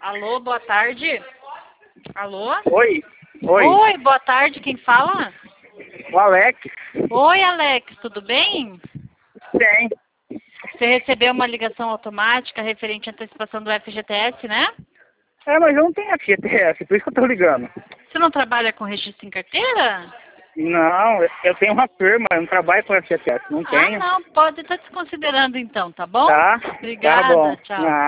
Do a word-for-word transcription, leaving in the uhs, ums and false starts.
Alô, boa tarde. Alô? Oi, oi, Oi, boa tarde, quem fala? o Alex. Oi, Alex, tudo bem? Tem. Você recebeu uma ligação automática referente à antecipação do F G T S, né? É, mas eu não tenho F G T S, por isso que eu tô ligando. Você não trabalha com registro em carteira? Não, eu tenho uma firma, eu não trabalho com F G T S, não Ah, tenho. não, pode estar desconsiderando então, tá bom? Tá? Tá bom. Obrigada, tchau. Ah.